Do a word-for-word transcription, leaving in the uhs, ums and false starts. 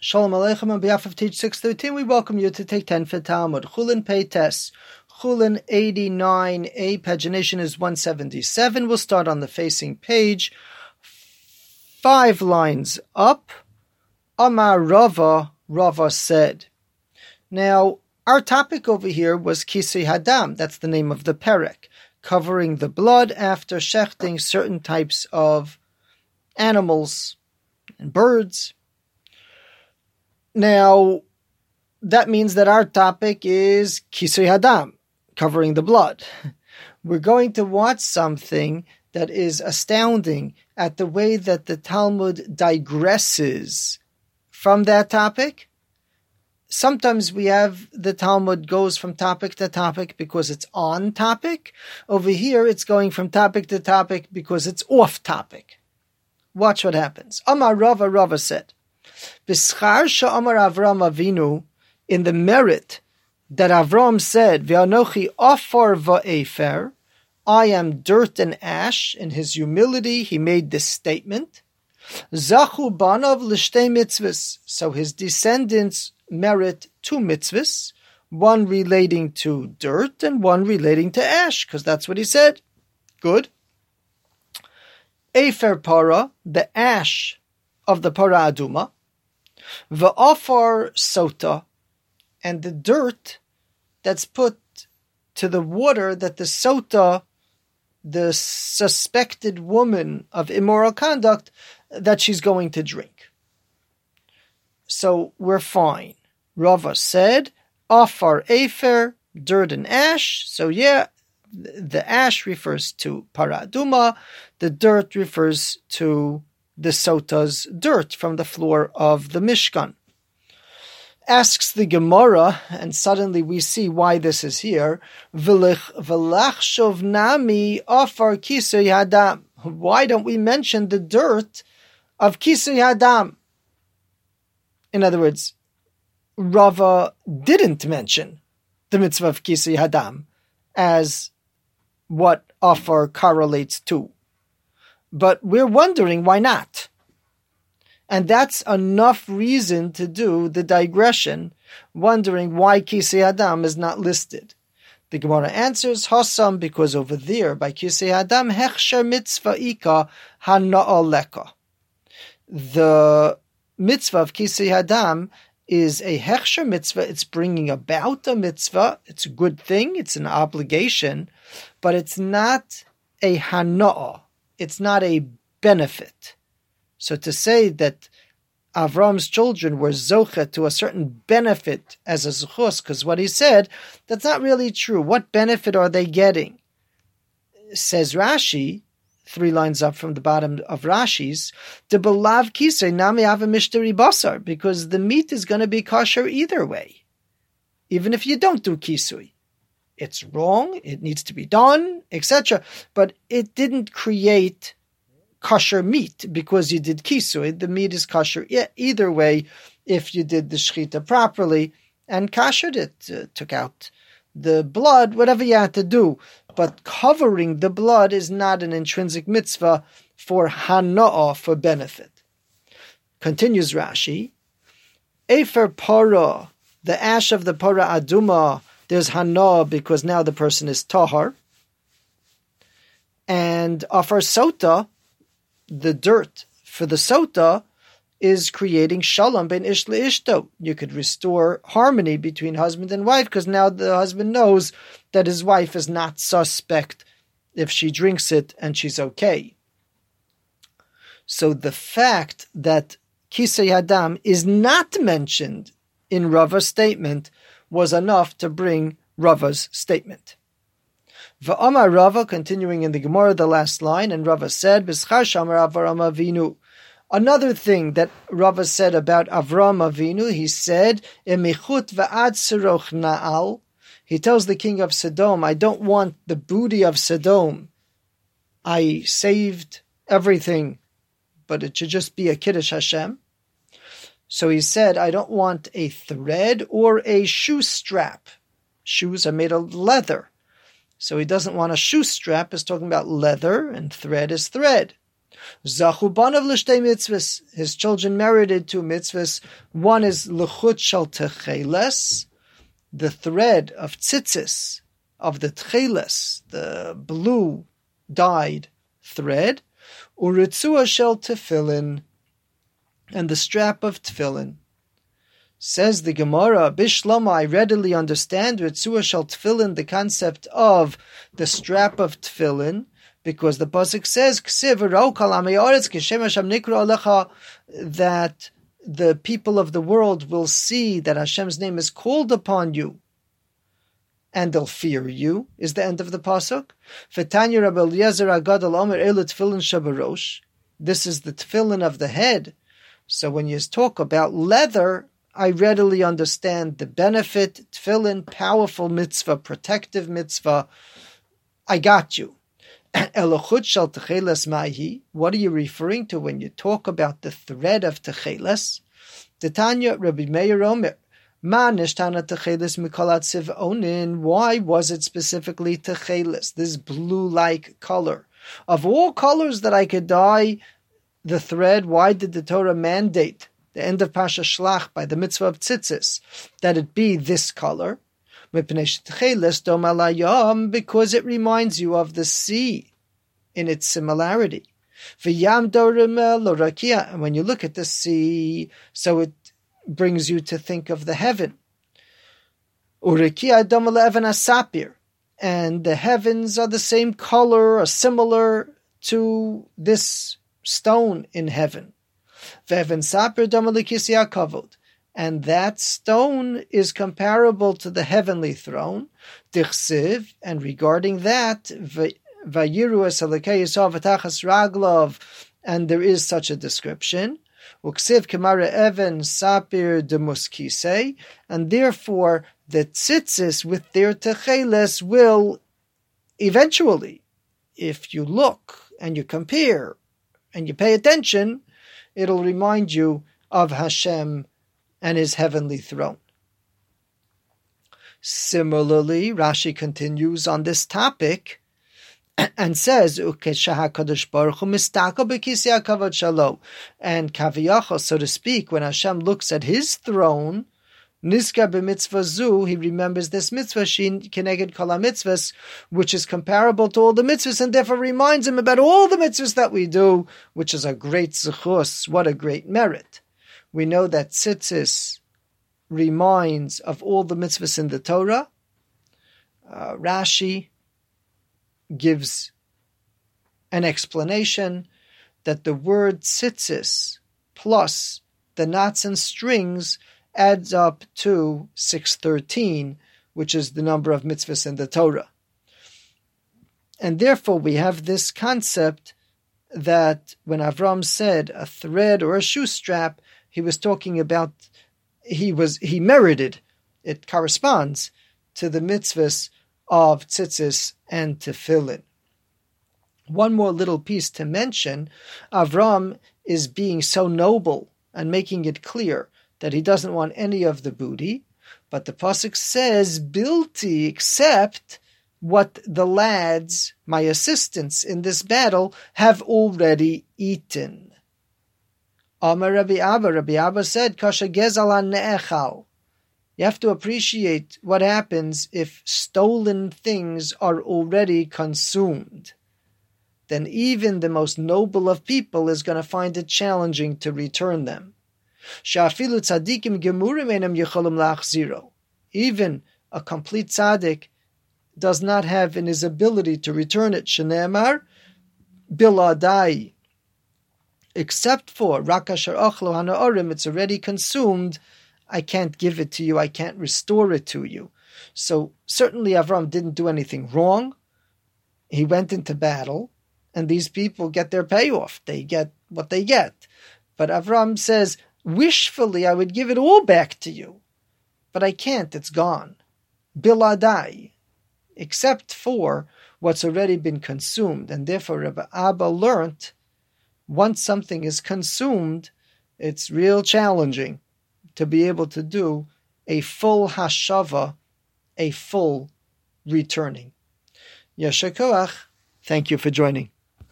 Shalom Aleichem. On behalf of Teach six thirteen, we welcome you to take ten for Talmud. Chulin Pei Tes. Chulin eighty-nine A. Pagination is one seventy-seven. We'll start on the facing page. Five lines up. Amar Rava, Rava said. Now, our topic over here was Kisui Hadam. That's the name of the perek, covering the blood after shechting certain types of animals and birds. Now, that means that our topic is Kisui Hadam, covering the blood. We're going to watch something that is astounding at the way that the Talmud digresses from that topic. Sometimes we have the Talmud goes from topic to topic because it's on topic. Over here, it's going from topic to topic because it's off topic. Watch what happens. Amar Rava, Rava said, B'schar she'amar Avram Avinu, in the merit that Avram said, V'anochi afar va'efer, I am dirt and ash. In his humility, he made this statement. Zachu banav l'shtei mitzvahs. So his descendants merit two mitzvahs, one relating to dirt and one relating to ash, because that's what he said. Good. Efer para, the ash of the para aduma, va'afar sota, and the dirt that's put to the water that the sota, the suspected woman of immoral conduct, that she's going to drink. So we're fine. Rava said, afar efer, dirt and ash. So yeah, the ash refers to paraduma. The dirt refers to the sota's dirt from the floor of the Mishkan. Asks the Gemara, and suddenly we see why this is here. V'lachshov nami afar kisui hadam. Why don't we mention the dirt of kisui hadam? In other words, Rava didn't mention the mitzvah of kisui hadam as what afar correlates to. But we're wondering why not. And that's enough reason to do the digression, wondering why Kisui Hadam is not listed. The Gemara answers, Hasam, because over there, by Kisui Hadam, Hechsher mitzvah ika hana'al leka. The mitzvah of Kisui Hadam is a Hechsher mitzvah. It's bringing about a mitzvah. It's a good thing. It's an obligation. But it's not a hana'ah. It's not a benefit. So to say that Avram's children were zocha to a certain benefit as a zuchus, because what he said, that's not really true. What benefit are they getting? Says Rashi, three lines up from the bottom of Rashi's, de belav kisei nami ava mishteri basar, because the meat is going to be kosher either way, even if you don't do kisui. It's wrong, it needs to be done, et cetera. But it didn't create kosher meat because you did kisui. The meat is kosher either way if you did the shechita properly and koshered it, uh, took out the blood, whatever you had to do. But covering the blood is not an intrinsic mitzvah for hana'ah, for benefit. Continues Rashi, Efer para, the ash of the para aduma, there's hana'ah because now the person is tahar. And afar sota, the dirt for the sota is creating shalom ben ish leishto. You could restore harmony between husband and wife because now the husband knows that his wife is not suspect if she drinks it and she's okay. So the fact that Kisui Hadam is not mentioned in Rava's statement was enough to bring Rava's statement. V'amar Rava, continuing in the Gemara, the last line, and Rava said, B'schar shamar Avram Avinu. Another thing that Rava said about Avram Avinu, he said, Emichut v'ad siroch na'al. He tells the king of Sodom, I don't want the booty of Sodom. I saved everything, but it should just be a Kiddush Hashem. So he said, I don't want a thread or a shoe strap. Shoes are made of leather. So he doesn't want a shoe strap, is talking about leather, and thread is thread. Zachu banav l'shtei mitzvahs. His children merited two mitzvahs. One is l'chut shel techeles, the thread of tzitzis, of the tcheles, the blue dyed thread, uritzua shel tefillin, and the strap of tefillin. Says the Gemara, Bishlama, I readily understand ritzua shel tefillin, the concept of the strap of tefillin, because the pasuk says that the people of the world will see that Hashem's name is called upon you, and they'll fear you. Is the end of the pasuk. This is the tefillin of the head. So when you talk about leather, I readily understand the benefit. Tefillin, powerful mitzvah, protective mitzvah. I got you. What are you referring to when you talk about the thread of techeles? The Tanya Rabbi Meir Omer. Why was it specifically techeles, this blue-like color? Of all colors that I could dye the thread, why did the Torah mandate, the end of Pasha Shlach, by the mitzvah of tzitzis, that it be this color? Because it reminds you of the sea in its similarity. And when you look at the sea, so it brings you to think of the heaven. And the heavens are the same color or similar to this stone in heaven. And that stone is comparable to the heavenly throne. And regarding that, and there is such a description. And therefore, the tzitzis with their techeles will eventually, if you look and you compare and you pay attention, it'll remind you of Hashem and his heavenly throne. Similarly, Rashi continues on this topic and says, and kaviyachol, so to speak, when Hashem looks at his throne, Nizkar b'mitzvah zu, he remembers this mitzvah, shin keneged kol mitzvahs, which is comparable to all the mitzvahs, and therefore reminds him about all the mitzvahs that we do, which is a great zechus, what a great merit. We know that tzitzis reminds of all the mitzvahs in the Torah. Uh, Rashi gives an explanation that the word tzitzis plus the knots and strings adds up to six thirteen, which is the number of mitzvahs in the Torah. And therefore we have this concept that when Avram said a thread or a shoe strap, he was talking about, he was he merited, it corresponds to the mitzvahs of tzitzis and tefillin. One more little piece to mention, Avram is being so noble and making it clear that he doesn't want any of the booty, but the pasuk says, bilti, except what the lads, my assistants in this battle, have already eaten. Amar Rabbi Abba, Rabbi Abba said, Kasha gezal ne'echal. You have to appreciate what happens if stolen things are already consumed. Then even the most noble of people is going to find it challenging to return them. Even a complete tzaddik does not have in his ability to return it. Shene'emar biladai, except for rakasher ochlo hanaorim, it's already consumed. I can't give it to you. I can't restore it to you. So certainly Avram didn't do anything wrong. He went into battle, and these people get their payoff. They get what they get. But Avram says, wishfully, I would give it all back to you. But I can't. It's gone. Biladai. Except for what's already been consumed. And therefore, Rabbi Abba learnt, once something is consumed, it's real challenging to be able to do a full hashava, a full returning. Yasher koach. Thank you for joining.